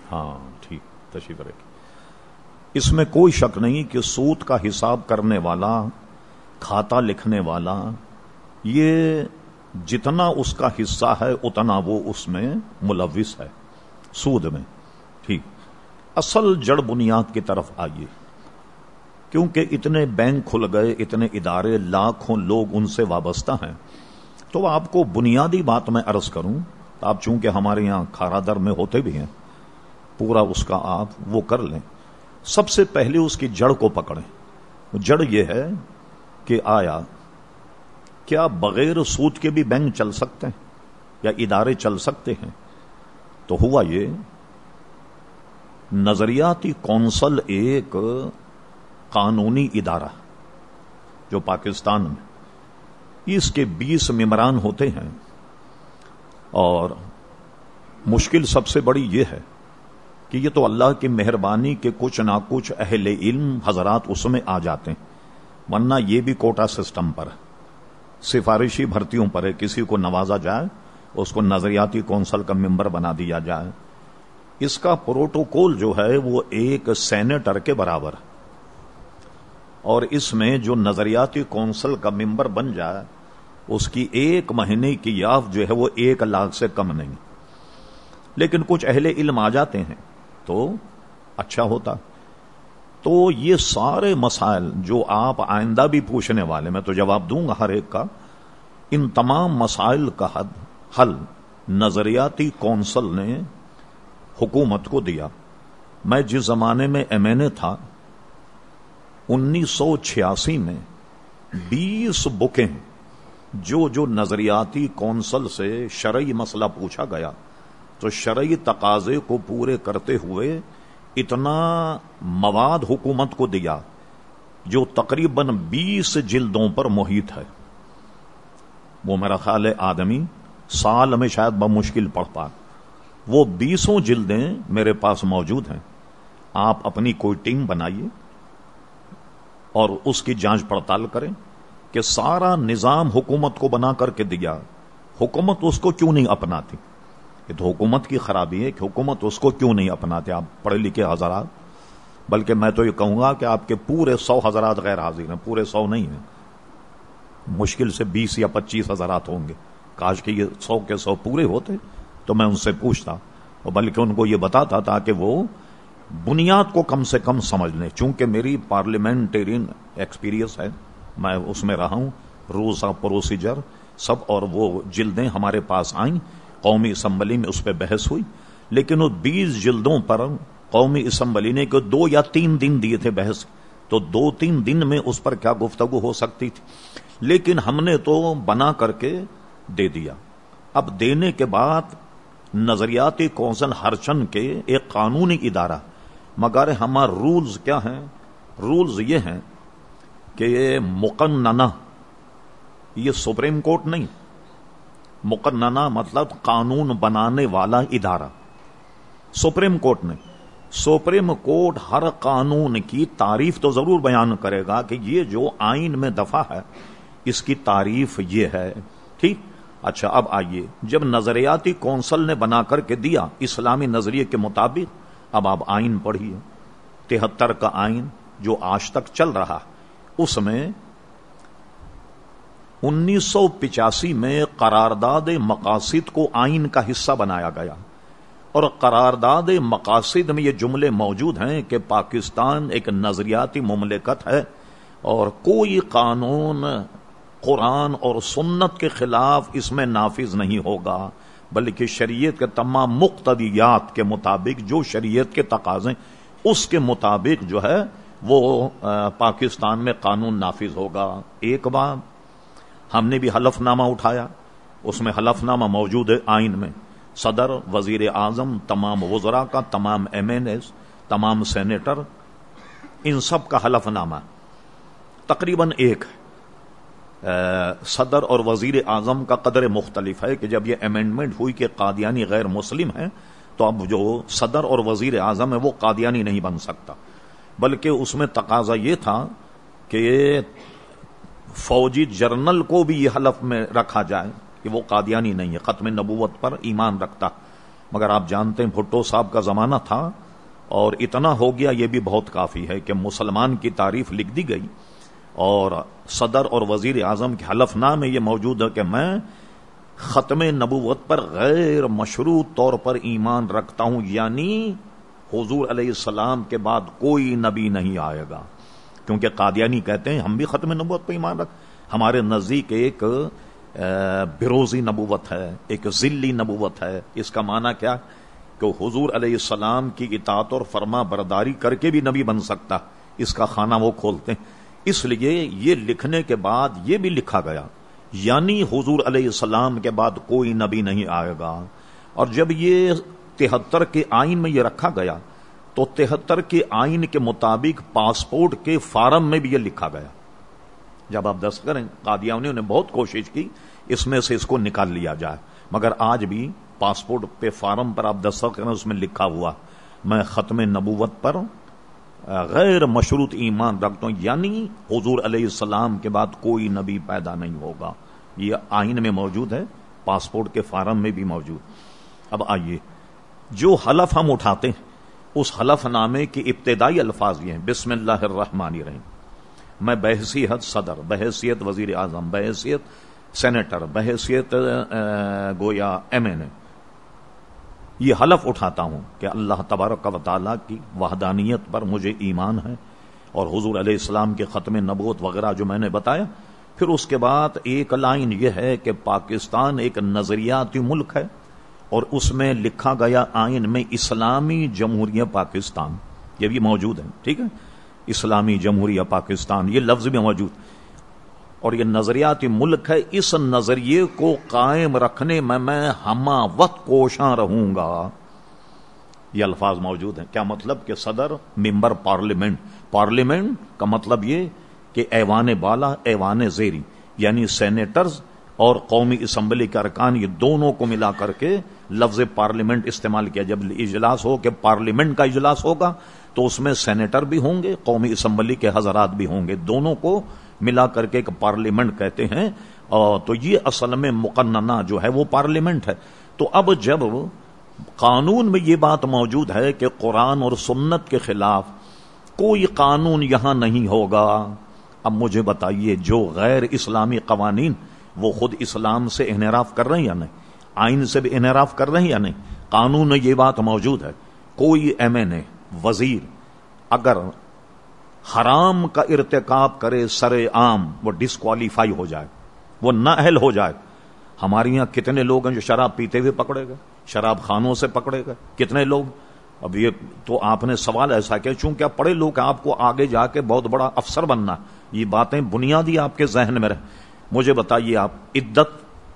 ہاں ٹھیک، تشریف رکھیں۔ اس میں کوئی شک نہیں کہ سود کا حساب کرنے والا، کھاتا لکھنے والا، یہ جتنا اس کا حصہ ہے اتنا وہ اس میں ملوث ہے سود میں۔ ٹھیک، اصل جڑ بنیاد کی طرف آئیے، کیونکہ اتنے بینک کھل گئے، اتنے ادارے، لاکھوں لوگ ان سے وابستہ ہیں، تو آپ کو بنیادی بات میں عرض کروں، آپ چونکہ ہمارے یہاں کھارا در میں ہوتے بھی ہیں، پورا اس کا آپ وہ کر لیں۔ سب سے پہلے اس کی جڑ کو پکڑیں۔ جڑ یہ ہے کہ کیا بغیر سود کے بھی بینک چل سکتے ہیں یا ادارے چل سکتے ہیں؟ تو ہوا یہ، نظریاتی کونسل ایک قانونی ادارہ جو پاکستان میں، اس کے 20 ممبران ہوتے ہیں، اور مشکل سب سے بڑی یہ ہے کہ یہ تو اللہ کی مہربانی کے کچھ نہ کچھ اہل علم حضرات اس میں آ جاتے ہیں، ورنہ یہ بھی کوٹا سسٹم پر ہے، سفارشی بھرتیوں پر ہے، کسی کو نوازا جائے اس کو نظریاتی کونسل کا ممبر بنا دیا جائے۔ اس کا پروٹوکول جو ہے وہ ایک سینیٹر کے برابر ہے، اور اس میں جو نظریاتی کونسل کا ممبر بن جائے اس کی 1 مہینے کی یافت جو ہے وہ 1 لاکھ سے کم نہیں، لیکن کچھ اہل علم آ جاتے ہیں تو اچھا ہوتا۔ تو یہ سارے مسائل جو آپ آئندہ بھی پوچھنے والے، میں تو جواب دوں گا ہر ایک کا، ان تمام مسائل کا حل نظریاتی کونسل نے حکومت کو دیا۔ میں جس زمانے میں MNA تھا، 1986 میں 20 بکیں جو نظریاتی کونسل سے شرعی مسئلہ پوچھا گیا تو شرعی تقاضے کو پورے کرتے ہوئے اتنا مواد حکومت کو دیا جو تقریباً 20 جلدوں پر محیط ہے۔ وہ میرا خیال ہے آدمی سال میں شاید بمشکل پڑھ پائے۔ وہ 20 جلدیں میرے پاس موجود ہیں، آپ اپنی کوئی ٹیم بنائیے اور اس کی جانچ پڑتال کریں کہ سارا نظام حکومت کو بنا کر کے دیا، حکومت اس کو کیوں نہیں اپناتی؟ یہ تو حکومت کی خرابی ہے کہ حکومت اس کو کیوں نہیں اپناتے۔ آپ پڑھے لکھے حضرات، بلکہ میں تو یہ کہوں گا کہ آپ کے پورے 100 حضرات غیر حاضر ہیں، پورے 100 نہیں ہیں، مشکل سے 20 یا 25 حضرات ہوں گے۔ کاش کہ یہ 100 کے 100 پورے ہوتے تو میں ان سے پوچھتا، اور بلکہ ان کو یہ بتاتا تاکہ وہ بنیاد کو کم سے کم سمجھ لیں۔ چونکہ میری پارلیمنٹرین ایکسپیرینس ہے، میں اس میں رہا ہوں، رولز آف پروسیجر سب، اور وہ جلدیں ہمارے پاس آئیں، قومی اسمبلی میں اس پہ بحث ہوئی، لیکن وہ 20 جلدوں پر قومی اسمبلی نے 2 یا 3 دن دیے تھے بحث، تو 2-3 دن میں اس پر کیا گفتگو ہو سکتی تھی، لیکن ہم نے تو بنا کر کے دے دیا۔ اب دینے کے بعد نظریاتی کونسل ہرچند کے ایک قانونی ادارہ، مگر ہمارے رولز کیا ہیں؟ رولز یہ ہیں کہ یہ مقننہ، یہ سپریم کورٹ نہیں، مقننہ مطلب قانون بنانے والا ادارہ، سپریم کورٹ نہیں۔ سپریم کورٹ ہر قانون کی تعریف تو ضرور بیان کرے گا کہ یہ جو آئین میں دفعہ ہے اس کی تعریف یہ ہے، ٹھیک؟ اچھا، اب آئیے، جب نظریاتی کونسل نے بنا کر کے دیا اسلامی نظریے کے مطابق، اب آپ آئین پڑھیے، 73 کا آئین جو آج تک چل رہا، اس میں 1985 میں قرارداد مقاصد کو آئین کا حصہ بنایا گیا، اور قرارداد مقاصد میں یہ جملے موجود ہیں کہ پاکستان ایک نظریاتی مملکت ہے اور کوئی قانون قرآن اور سنت کے خلاف اس میں نافذ نہیں ہوگا، بلکہ شریعت کے تمام مقتضیات کے مطابق، جو شریعت کے تقاضے اس کے مطابق جو ہے وہ پاکستان میں قانون نافذ ہوگا۔ ایک بار ہم نے بھی حلف نامہ اٹھایا، اس میں حلف نامہ موجود ہے آئین میں، صدر، وزیر اعظم، تمام وزراء کا، تمام MNAs، تمام سینیٹر، ان سب کا حلف نامہ تقریباً ایک ہے۔ صدر اور وزیر اعظم کا قدر مختلف ہے کہ جب یہ امینڈمنٹ ہوئی کہ قادیانی غیر مسلم ہیں تو اب جو صدر اور وزیر اعظم ہے وہ قادیانی نہیں بن سکتا، بلکہ اس میں تقاضا یہ تھا کہ فوجی جرنل کو بھی یہ حلف میں رکھا جائے کہ وہ قادیانی نہیں ہے، ختم نبوت پر ایمان رکھتا، مگر آپ جانتے ہیں بھٹو صاحب کا زمانہ تھا اور اتنا ہو گیا، یہ بھی بہت کافی ہے کہ مسلمان کی تعریف لکھ دی گئی اور صدر اور وزیر اعظم کے حلف نامے یہ موجود ہے کہ میں ختم نبوت پر غیر مشروط طور پر ایمان رکھتا ہوں، یعنی حضور علیہ السلام کے بعد کوئی نبی نہیں آئے گا. کیونکہ قادیانی کہتے ہیں ہم بھی ختم نبوت پر ایمان ہمارے نزدیک ایک بروزی نبوت ہے، ایک ذلی نبوت ہے. اس کا معنی کیا کہ حضور علیہ السلام کی اطاعت اور فرما برداری کر کے بھی نبی بن سکتا، اس کا خانہ وہ کھولتے ہیں. اس لیے یہ لکھنے کے بعد یہ بھی لکھا گیا یعنی حضور علیہ السلام کے بعد کوئی نبی نہیں آئے گا. اور جب یہ 73 کے آئین میں یہ رکھا گیا تو 73 کے آئین کے مطابق پاسپورٹ کے فارم میں بھی یہ لکھا گیا. جب آپ دستخط کریں، قادیانیوں نے بہت کوشش کی اس میں سے اس کو نکال لیا جائے، مگر آج بھی پاسپورٹ پہ فارم پر آپ دستخط کریں اس میں لکھا ہوا میں ختم نبوت پر غیر مشروط ایمان رکھتا ہوں، یعنی حضور علیہ السلام کے بعد کوئی نبی پیدا نہیں ہوگا. یہ آئین میں موجود ہے، پاسپورٹ کے فارم میں بھی موجود. اب آئیے، جو حلف ہم اٹھاتے ہیں اس حلف نامے کے ابتدائی الفاظ یہ ہیں: بسم اللہ الرحمن الرحیم. میں بحیثیت صدر، بحیثیت وزیر اعظم، بحیثیت سینیٹر، بحیثیت گویا MNA یہ حلف اٹھاتا ہوں کہ اللہ تبارک و تعالیٰ کی وحدانیت پر مجھے ایمان ہے اور حضور علیہ السلام کے ختم نبوت وغیرہ جو میں نے بتایا. پھر اس کے بعد ایک لائن یہ ہے کہ پاکستان ایک نظریاتی ملک ہے اور اس میں لکھا گیا آئین میں اسلامی جمہوریہ پاکستان، یہ بھی موجود ہے. ٹھیک ہے، اسلامی جمہوریہ پاکستان یہ لفظ بھی موجود اور یہ نظریاتی ملک ہے. اس نظریے کو قائم رکھنے میں ہمہ وقت کوشاں رہوں گا. یہ الفاظ موجود ہیں. کیا مطلب کہ صدر ممبر پارلیمنٹ، پارلیمنٹ کا مطلب یہ کہ ایوان بالا ایوان زیری، یعنی سینیٹرز اور قومی اسمبلی کے ارکان، یہ دونوں کو ملا کر کے لفظ پارلیمنٹ استعمال کیا. جب اجلاس ہو کہ پارلیمنٹ کا اجلاس ہوگا تو اس میں سینیٹر بھی ہوں گے، قومی اسمبلی کے حضرات بھی ہوں گے، دونوں کو ملا کر کے ایک پارلیمنٹ کہتے ہیں. تو یہ اصل میں مقننہ جو ہے وہ پارلیمنٹ ہے. تو اب جب قانون میں یہ بات موجود ہے کہ قرآن اور سنت کے خلاف کوئی قانون یہاں نہیں ہوگا، اب مجھے بتائیے جو غیر اسلامی قوانین وہ خود اسلام سے انحراف کر رہے ہیں یا نہیں، آئین سے بھی انحراف کر رہے ہیں یا نہیں؟ قانون میں یہ بات موجود ہے کوئی MNA وزیر اگر حرام کا ارتکاب کرے سر عام وہ ڈسکوالیفائی ہو جائے، وہ نااہل ہو جائے. ہمارے یہاں کتنے لوگ ہیں جو شراب پیتے ہوئے پکڑے گئے، شراب خانوں سے پکڑے گئے، کتنے لوگ. اب یہ تو آپ نے سوال ایسا کیا چونکہ آپ پڑھے لوگ آپ کو آگے جا کے بہت بڑا افسر بننا، یہ باتیں بنیادی آپ کے ذہن میں رہے. مجھے بتائیے آپ، عدت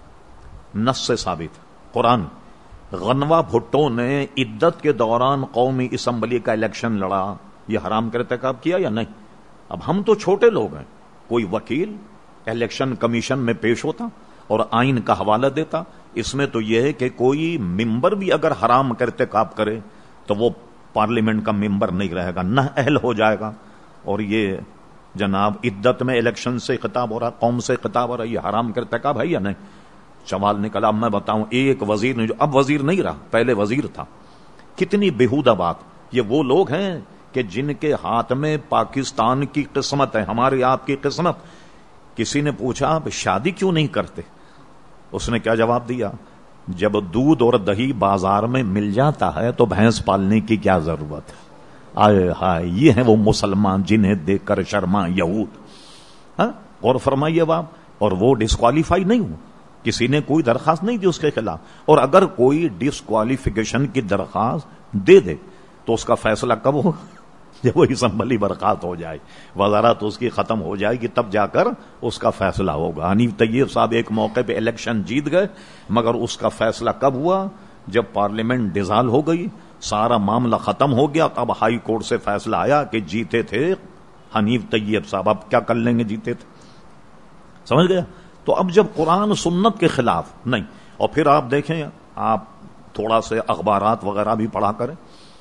نص سے ثابت قرآن. غنوہ بھٹو نے عدت کے دوران قومی اسمبلی کا الیکشن لڑا، یہ حرام کا ارتکاب کیا یا نہیں؟ اب ہم تو چھوٹے لوگ ہیں، کوئی وکیل الیکشن کمیشن میں پیش ہوتا اور آئین کا حوالہ دیتا. اس میں تو یہ ہے کہ کوئی ممبر بھی اگر حرام کا ارتکاب کرے تو وہ پارلیمنٹ کا ممبر نہیں رہے گا، نہ اہل ہو جائے گا. اور یہ جناب عدت میں الیکشن سے خطاب ہو رہا، قوم سے خطاب ہو رہا، یہ حرام کا ارتکاب ہے یا نہیں؟ سوال نکلا. اب میں بتاؤں، ایک وزیر نے جو اب وزیر نہیں رہا، پہلے وزیر تھا، کتنی بےہودہ بات. یہ وہ لوگ ہیں کہ جن کے ہاتھ میں پاکستان کی قسمت ہے، ہماری آپ کی قسمت. کسی نے پوچھا آپ شادی کیوں نہیں کرتے؟ اس نے کیا جواب دیا؟ جب دودھ اور دہی بازار میں مل جاتا ہے تو بھینس پالنے کی کیا ضرورت ہے؟ آئے ہائے، یہ ہیں وہ مسلمان جنہیں دیکھ کر شرما یہود. غور فرمائیے باپ. اور وہ ڈسکوالیفائی نہیں ہو، کسی نے کوئی درخواست نہیں دی اس کے خلاف. اور اگر کوئی ڈسکوالیفیکیشن کی درخواست دے دے تو اس کا فیصلہ کب ہوگا؟ جب وہ اسمبلی برخاست ہو جائے، وزارت اس کی ختم ہو جائے گی، تب جا کر اس کا فیصلہ ہوگا. حنیف طیب صاحب ایک موقع پہ الیکشن جیت گئے، مگر اس کا فیصلہ کب ہوا؟ جب پارلیمنٹ ڈیزال ہو گئی، سارا معاملہ ختم ہو گیا، اب ہائی کورٹ سے فیصلہ آیا کہ جیتے تھے حنیف طیب صاحب، اب کیا کر لیں گے، جیتے تھے. سمجھ گیا؟ تو اب جب قرآن سنت کے خلاف نہیں. اور پھر آپ دیکھیں، آپ تھوڑا سے اخبارات وغیرہ بھی پڑھا کریں.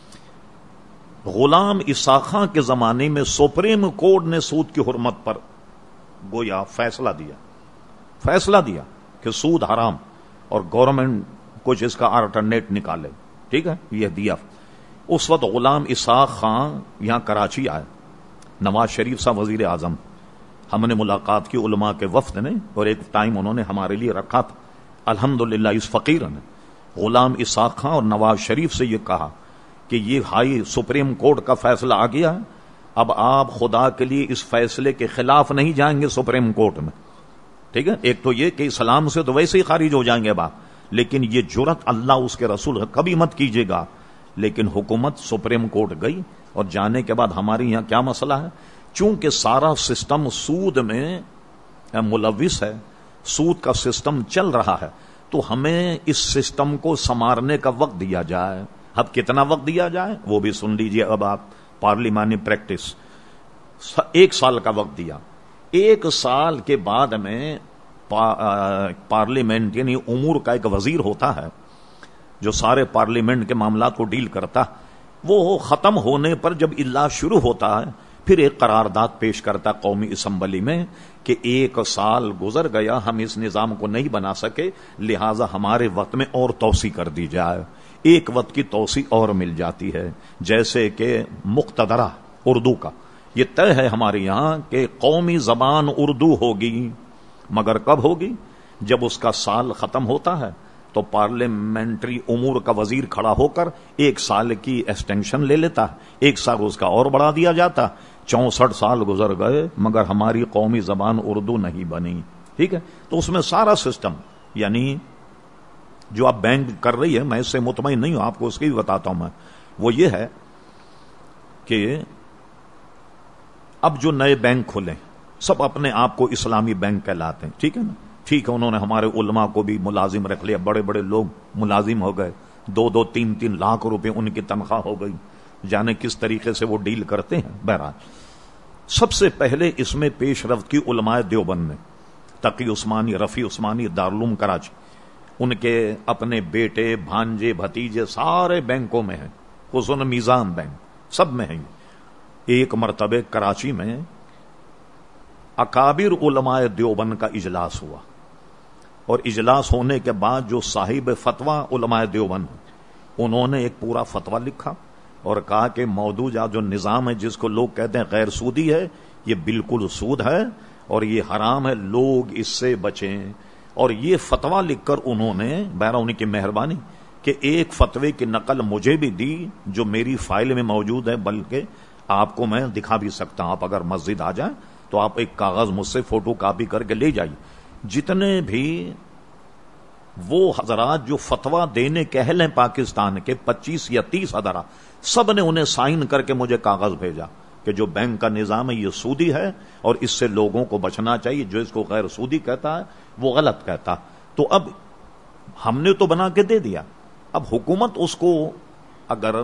غلام اسحاق خان کے زمانے میں سپریم کورٹ نے سود کی حرمت پر گویا فیصلہ دیا کہ سود حرام اور گورنمنٹ کچھ اس کا آلٹرنیٹ نکالے. ٹھیک ہے, یہ دیا. اس وقت غلام اسحاق خان یہاں کراچی آئے, نواز شریف صاحب وزیر اعظم, ہم نے ملاقات کی علماء کے وفد نے, اور ایک ٹائم انہوں نے ہمارے لیے رکھا تھا. الحمدللہ اس فقیر نے غلام اسحاق خان اور نواز شریف سے یہ کہا کہ یہ ہائی سپریم کورٹ کا فیصلہ آ گیا ہے, اب آپ خدا کے لیے اس فیصلے کے خلاف نہیں جائیں گے سپریم کورٹ میں. ٹھیک ہے, ایک تو یہ کہ اسلام سے تو ویسے ہی خارج ہو جائیں گے باپ, لیکن یہ جرت اللہ اس کے رسول کبھی مت کیجیے گا. لیکن حکومت سپریم کورٹ گئی, اور جانے کے بعد ہمارے یہاں کیا مسئلہ ہے, چونکہ سارا سسٹم سود میں ملوث ہے, سود کا سسٹم چل رہا ہے, تو ہمیں اس سسٹم کو سنوارنے کا وقت دیا جائے. اب کتنا وقت دیا جائے وہ بھی سن لیجئے. اب آپ پارلیمانی پریکٹس 1 سال کا وقت دیا. 1 سال کے بعد میں پارلیمنٹ یعنی امور کا ایک وزیر ہوتا ہے جو سارے پارلیمنٹ کے معاملات کو ڈیل کرتا, وہ ختم ہونے پر جب اجلاس شروع ہوتا ہے پھر ایک قرارداد پیش کرتا قومی اسمبلی میں کہ 1 سال گزر گیا, ہم اس نظام کو نہیں بنا سکے, لہذا ہمارے وقت میں اور توسیع کر دی جائے. ایک وقت کی توسیع اور مل جاتی ہے, جیسے کہ مقتدرہ اردو کا یہ طے ہے ہمارے یہاں کہ قومی زبان اردو ہوگی, مگر کب ہوگی؟ جب اس کا سال ختم ہوتا ہے تو پارلیمنٹری امور کا وزیر کھڑا ہو کر 1 سال کی ایکسٹینشن لے لیتا, 1 سال اس کا اور بڑھا دیا جاتا. 64 سال گزر گئے مگر ہماری قومی زبان اردو نہیں بنی. ٹھیک ہے, تو اس میں سارا سسٹم, یعنی جو آپ بینک کر رہی ہے, میں اس سے مطمئن نہیں ہوں, آپ کو اس کی بھی بتاتا ہوں میں, وہ یہ ہے کہ اب جو نئے بینک کھلے سب اپنے آپ کو اسلامی بینک کہلاتے ہیں. ٹھیک ہے نا, ٹھیک ہے, انہوں نے ہمارے علماء کو بھی ملازم رکھ لیا, بڑے بڑے لوگ ملازم ہو گئے, 2-2, 3-3 لاکھ روپے ان کی تنخواہ ہو گئی, جانے کس طریقے سے وہ ڈیل کرتے ہیں. بہرحال سب سے پہلے اس میں پیش رفت کی علماء دیوبند نے, تقی عثمانی, رفیع عثمانی, دارالعلوم کراچی, ان کے اپنے بیٹے بھانجے بھتیجے سارے بینکوں میں ہیں, خصوصاً میزان بینک سب میں ہیں. ایک مرتبہ کراچی میں اکابر علماء دیوبند کا اجلاس ہوا, اور اجلاس ہونے کے بعد جو صاحب فتویٰ علماء دیوبند انہوں نے ایک پورا فتویٰ لکھا اور کہا کہ موجودہ جو نظام ہے جس کو لوگ کہتے ہیں غیر سودی ہے, یہ بالکل سود ہے اور یہ حرام ہے, لوگ اس سے بچیں. اور یہ فتویٰ لکھ کر انہوں نے, بہرحال ان کی مہربانی کہ ایک فتوے کی نقل مجھے بھی دی جو میری فائل میں موجود ہے, بلکہ آپ کو میں دکھا بھی سکتا ہوں. آپ اگر مسجد آ جائیں تو آپ ایک کاغذ مجھ سے فوٹو کاپی کر کے لے جائیے. جتنے بھی وہ حضرات جو فتویٰ دینے کے اہل ہیں پاکستان کے 25 یا 30 حضرات, سب نے انہیں سائن کر کے مجھے کاغذ بھیجا کہ جو بینک کا نظام ہے یہ سودی ہے اور اس سے لوگوں کو بچنا چاہیے, جو اس کو غیر سودی کہتا ہے وہ غلط کہتا. تو اب ہم نے تو بنا کے دے دیا, اب حکومت اس کو اگر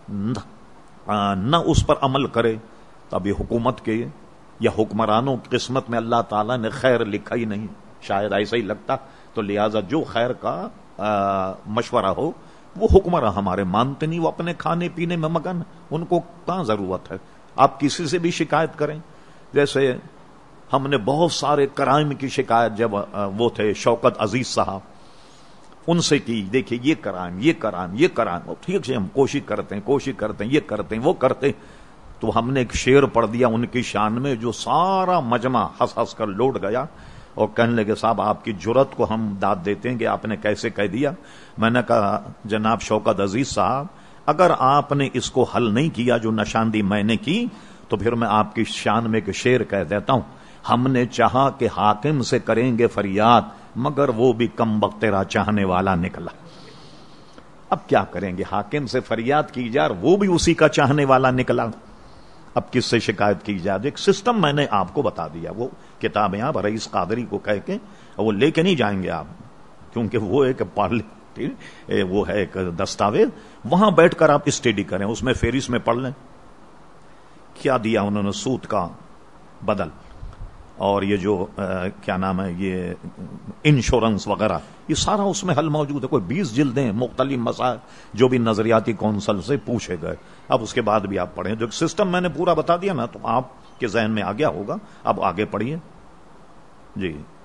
نہ اس پر عمل کرے تو اب یہ حکومت کے یا حکمرانوں کی قسمت میں اللہ تعالیٰ نے خیر لکھا ہی نہیں, شاید ایسا ہی لگتا. تو لہذا جو خیر کا مشورہ ہو وہ حکمراں ہمارے مانتے نہیں, وہ اپنے کھانے پینے میں مگن, ان کو کہاں ضرورت ہے. آپ کسی سے بھی شکایت کریں, جیسے ہم نے بہت سارے کرائم کی شکایت جب وہ تھے شوکت عزیز صاحب, ان سے کی, دیکھیے یہ کرائم یہ کرائم یہ کرائم, ٹھیک ہے ہم کوشش کرتے ہیں یہ کرتے ہیں وہ کرتے ہیں. تو ہم نے ایک شعر پڑھ دیا ان کی شان میں جو سارا مجمع ہنس ہنس کر لوٹ گیا اور کہنے لگے صاحب آپ کی جرت کو ہم داد دیتے ہیں کہ آپ نے کیسے کہہ دیا. میں نے کہا جناب شوکت عزیز صاحب, اگر آپ نے اس کو حل نہیں کیا جو نشاندہی میں نے کی, تو پھر میں آپ کی شان میں ایک شعر کہہ دیتا ہوں. ہم نے چاہا کہ حاکم سے کریں گے فریاد, مگر وہ بھی کم بخت تیرا چاہنے والا نکلا. اب کیا کریں گے, حاکم سے فریاد کی جائے وہ بھی اسی کا چاہنے والا نکلا. اب کس سے شکایت کی جائے؟ ایک سسٹم میں نے آپ کو بتا دیا, وہ کتابیں آپ رئیس قادری کو کہہ کے وہ لے کے نہیں جائیں گے آپ, کیونکہ وہ ایک وہ ہے ایک دستاویز, وہاں بیٹھ کر آپ اسٹڈی کریں, اس میں فہرست میں پڑھ لیں کیا دیا انہوں نے سود کا بدل, اور یہ جو کیا نام ہے یہ انشورنس وغیرہ, یہ سارا اس میں حل موجود ہے. کوئی 20 جلدیں مختلف مسائل جو بھی نظریاتی کونسل سے پوچھے گئے. اب اس کے بعد بھی آپ پڑھیں, جو سسٹم میں نے پورا بتا دیا نا تو آپ کے ذہن میں آ گیا ہوگا. اب آگے پڑھیے جی.